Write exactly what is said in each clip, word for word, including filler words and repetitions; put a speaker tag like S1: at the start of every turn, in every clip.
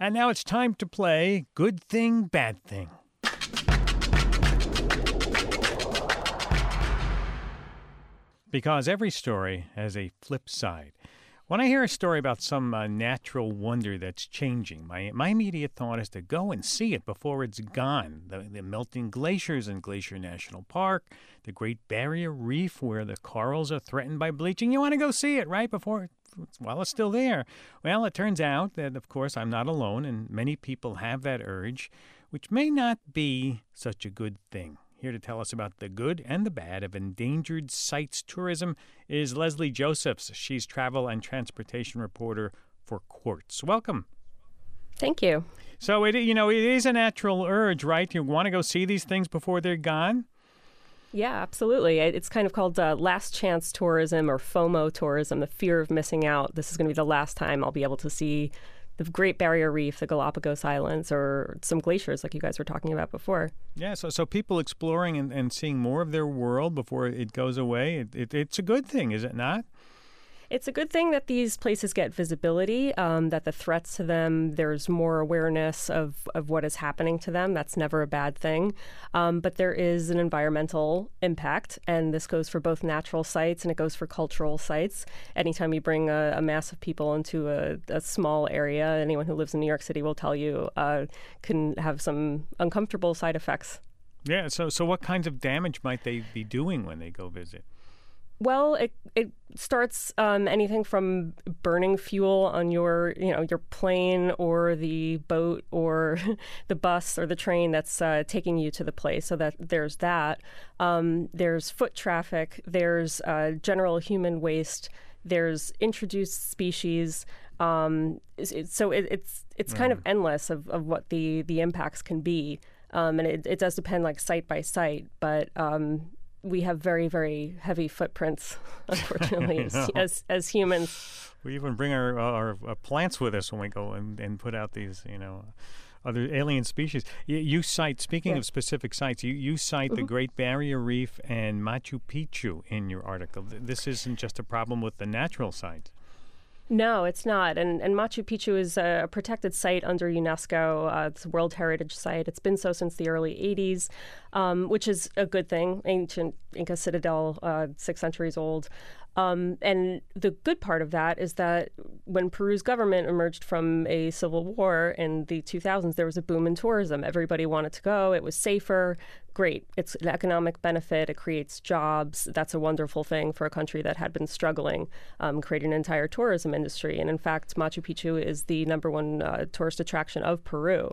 S1: And now it's time to play Good Thing, Bad Thing. Because every story has a flip side. When I hear a story about some uh, natural wonder that's changing, my my immediate thought is to go and see it before it's gone. The, the melting glaciers in Glacier National Park, the Great Barrier Reef where the corals are threatened by bleaching. You want to go see it, right, before while it's still there. Well, it turns out that, of course, I'm not alone, and many people have that urge, which may not be such a good thing. Here to tell us about the good and the bad of endangered sites tourism is Leslie Josephs. She's travel and transportation reporter for Quartz. Welcome.
S2: Thank you.
S1: So, it you know, it is a natural urge, right? You want to go see these things before they're gone?
S2: Yeah, absolutely. It's kind of called uh, last chance tourism or FOMO tourism, the fear of missing out. This is going to be the last time I'll be able to see the Great Barrier Reef, the Galapagos Islands, or some glaciers like you guys were talking about before.
S1: Yeah, so so people exploring and, and seeing more of their world before it goes away, it, it, it's a good thing, is it not?
S2: It's a good thing that these places get visibility, um, that the threats to them, there's more awareness of, of what is happening to them. That's never a bad thing. Um, but there is an environmental impact, and this goes for both natural sites and it goes for cultural sites. Anytime you bring a, a mass of people into a, a small area, anyone who lives in New York City will tell you, uh, can have some uncomfortable side effects.
S1: Yeah, so so what kinds of damage might they be doing when they go visit?
S2: Well, it it starts um, anything from burning fuel on your you know your plane or the boat or the bus or the train that's uh, taking you to the place. So that there's that. Um, there's foot traffic. There's uh, general human waste. There's introduced species. Um, it, so it, it's it's kind mm. of endless of, of what the the impacts can be, um, and it, it does depend like site by site, but. Um, We have very, very heavy footprints, unfortunately, as, as as humans.
S1: We even bring our, our our plants with us when we go and, and put out these, you know, other alien species. You, you cite, speaking yeah. of specific sites, you, you cite mm-hmm. the Great Barrier Reef and Machu Picchu in your article. This isn't just a problem with the natural sites.
S2: No, it's not. And, and Machu Picchu is a protected site under UNESCO. Uh, it's a World Heritage Site. It's been so since the early eighties, um, which is a good thing. Ancient Inca citadel, uh, six centuries old. Um, and the good part of that is that when Peru's government emerged from a civil war in the two thousands, there was a boom in tourism. Everybody wanted to go. It was safer. Great. It's an economic benefit. It creates jobs. That's a wonderful thing for a country that had been struggling, um, creating an entire tourism industry. And in fact, Machu Picchu is the number one uh, tourist attraction of Peru.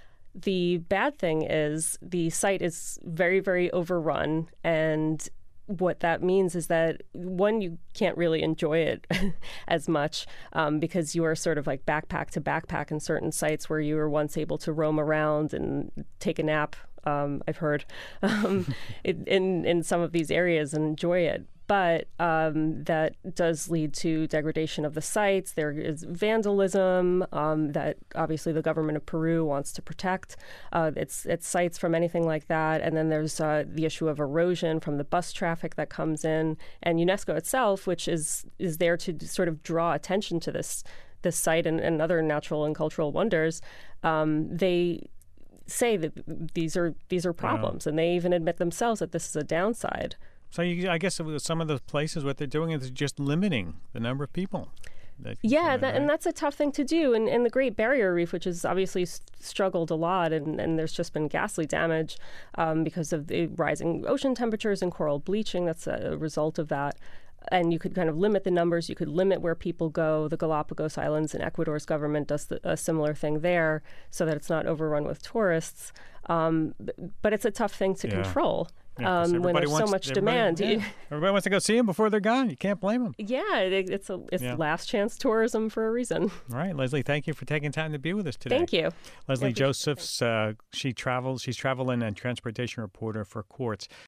S2: The bad thing is the site is very, very overrun, and what that means is that, one, you can't really enjoy it as much um, because you are sort of like backpack to backpack in certain sites where you were once able to roam around and take a nap, um, I've heard, um, in, in some of these areas and enjoy it. But um, that does lead to degradation of the sites. There is vandalism um, that obviously the government of Peru wants to protect uh, its its sites from anything like that. And then there's uh, the issue of erosion from the bus traffic that comes in. And UNESCO itself, which is is there to sort of draw attention to this this site and, and other natural and cultural wonders, um, they say that these are these are problems, yeah. And they even admit themselves that this is a downside.
S1: So you, I guess some of the places, what they're doing is just limiting the number of people. That
S2: yeah,
S1: in,
S2: that,
S1: right?
S2: and that's a tough thing to do. And, and the Great Barrier Reef, which has obviously s- struggled a lot, and, and there's just been ghastly damage um, because of the rising ocean temperatures and coral bleaching. That's a result of that. And you could kind of limit the numbers. You could limit where people go. The Galapagos Islands and Ecuador's government does the, a similar thing there so that it's not overrun with tourists. Um, but it's a tough thing to yeah. control.
S1: Yeah,
S2: um, when there's
S1: wants,
S2: so much demand.
S1: Yeah. Everybody wants to go see them before they're gone. You can't blame them.
S2: Yeah, it, it's a, it's
S1: yeah.
S2: last chance tourism for a reason.
S1: All right, Leslie, thank you for taking time to be with us today.
S2: Thank you.
S1: Leslie Josephs, uh, she travels. She's travel and transportation reporter for Quartz.